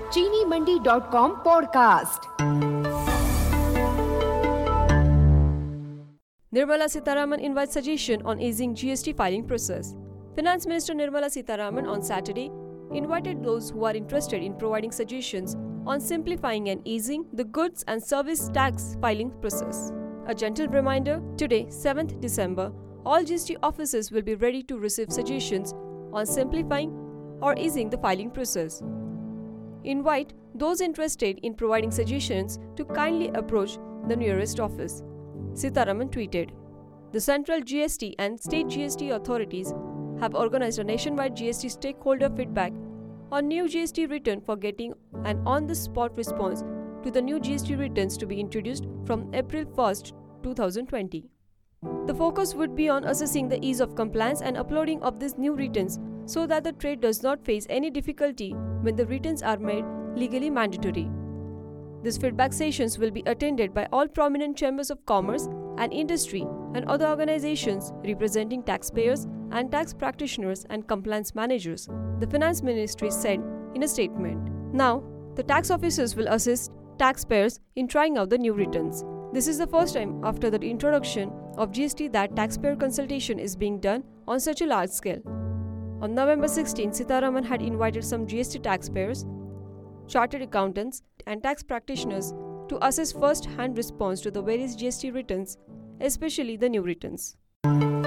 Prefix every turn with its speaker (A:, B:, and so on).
A: चीनीमंडी.com podcast.
B: Nirmala Sitharaman invites suggestion on easing GST filing process. Finance Minister Nirmala Sitharaman on Saturday invited those who are interested in providing suggestions on simplifying and easing the goods and service tax filing process. A gentle reminder, today, 7th December, all GST offices will be ready to receive suggestions on simplifying or easing the filing process. Invite those interested in providing suggestions to kindly approach the nearest office. Sitharaman tweeted, "The central GST and state GST authorities have organized a nationwide GST stakeholder feedback on new GST return for getting an on-the-spot response to the new GST returns to be introduced from April 1st, 2020. The focus would be on assessing the ease of compliance and uploading of these new returns so that the trade does not face any difficulty when the returns are made legally mandatory. These feedback sessions will be attended by all prominent chambers of commerce and industry and other organizations representing taxpayers and tax practitioners and compliance managers," the Finance Ministry said in a statement. Now, the tax officers will assist taxpayers in trying out the new returns. This is the first time after the introduction of GST that taxpayer consultation is being done on such a large scale. On November 16, Sitharaman had invited some GST taxpayers, chartered accountants, and tax practitioners to assess first-hand response to the various GST returns, especially the new returns.